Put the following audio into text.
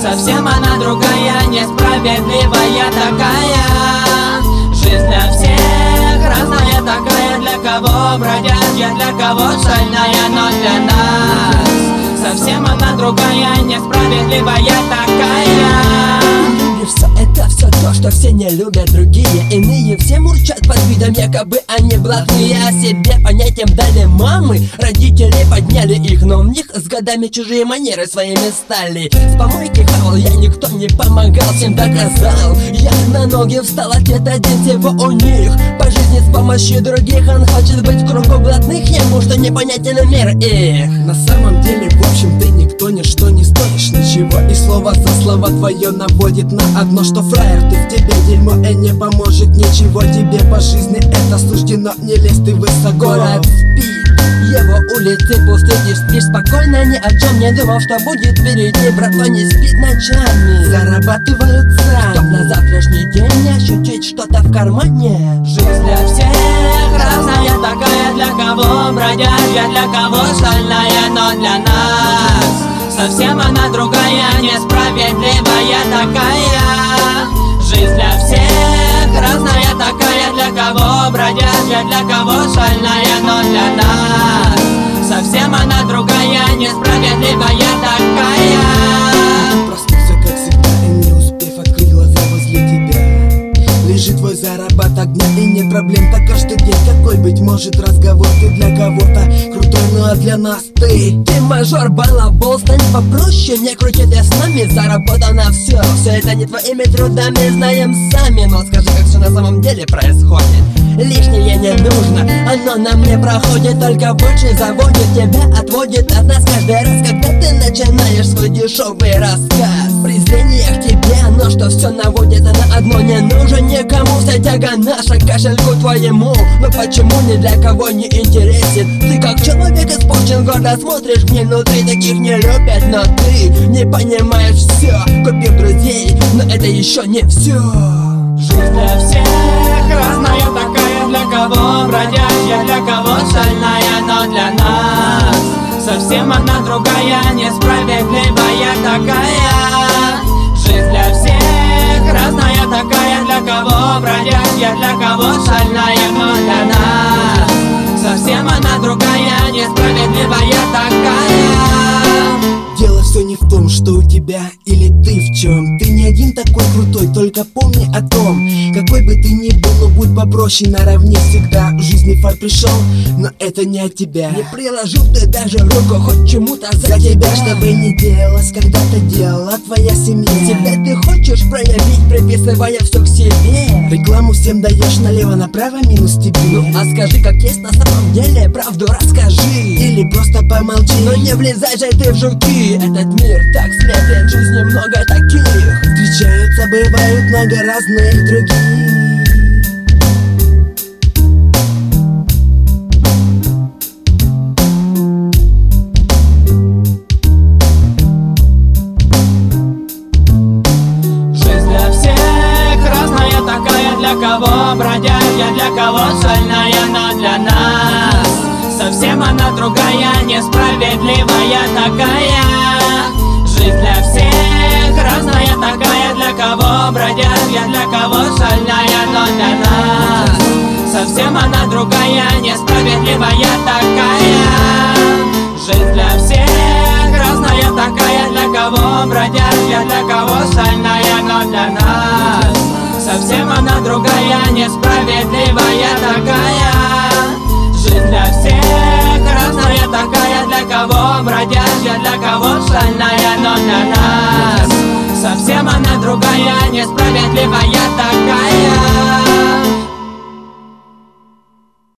Совсем она другая, несправедливая такая. Жизнь для всех разная такая, для кого бродячая, для кого шальная, но для нас совсем она другая, несправедливая такая. Это все то, что все не любят другие. Иные все мурчат под видом, якобы они блатные. О себе понятием дали мамы, родители подняли их, но у них с годами чужие манеры своими стали. С помойки хавал я, никто не помогал, всем доказал. Я на ноги встал, ответ один всего у них. По жизни с помощью других он хочет быть в кругу блатных, ему что непонятен мир их. На самом деле, в общем, ты никто, ничто не стоишь ничего. И слово за слово твое наводит на одно, что фраер ты, в тебе дерьмо и не поможет ничего. Тебе по жизни это суждено, не лезь ты высоко. Город спит, его улицы пусты, ты спишь спокойно, ни о чем не думал, что будет впереди. Братва не спит ночами, зарабатывают сами, чтоб на завтрашний день ощутить что-то в кармане. Жизнь для всех разная такая, для кого бродячая, для кого шальная, но для нас совсем она другая, несправедливая такая. Жизнь для всех разная такая, для кого бродячая, для кого шальная, но для нас совсем она другая, несправедливая такая. Проснулся, как всегда, и не успев открыть глаза, возле тебя лежит твой заработок дня, и нет проблем, так каждый день. Какой быть может разговор, ты для кого-то крутой, ну а для нас ты мажор, балабол, стань попроще, не крутите с нами, заработано все. Все это не твоими трудами, знаем сами. Но скажи, как все на самом деле происходит. Лишнее не нужно, оно нам не проходит, только больше заводит тебя, отводит от нас каждый раз, когда ты начинаешь свой дешевый рассказ. Презрение к тебе, но что все наводится на одно, не нужен никому вся тяга наша к кошельку твоему. Но почему ни для кого не интересен? Ты как человек испорчен, гордо смотришь мне внутри, таких не любят, но ты не понимаешь все. Купив друзей, но это еще не все. Жизнь для всех разная такая, для кого бродячая, для кого шальная, но для нас совсем она другая, несправедливая такая. Жизнь для всех разная такая, для кого бродячая, для кого шальная, но для нас совсем она другая, несправедливая такая. Дело все не в том, что у тебя или ты в чем. Ты не один такой крутой, только помни о том, какой бы ты ни был, но будь попроще, наравне всегда. В жизни фар пришел, но это не от тебя. Не приложил ты даже руку хоть чему-то за тебя. Что бы ни делалось, когда-то делала твоя семья. Себя ты хочешь проявить, приписывая все к себе. Рекламу всем даешь налево-направо, минус тебе. Ну а скажи, как есть на самом деле, правду расскажи. Или просто помолчи, но не влезай же ты в жуки. Этот мир так сметен, жизни много таких. Встречаются, бывают много разных других. Жизнь для всех разная такая, для кого бродячая, для кого шальная, но для нас совсем она другая, несправедливая такая. Жизнь для всех разная такая, для кого бродячая, для кого шальная, но для нас совсем она другая, несправедливая такая. Жизнь для всех разная такая, для кого бродячая, для кого шальная, но для нас совсем она другая, несправедливая такая. Жизнь для всех разная такая, для кого бродячая, для кого шальная, но для нас совсем она другая, несправедливая такая.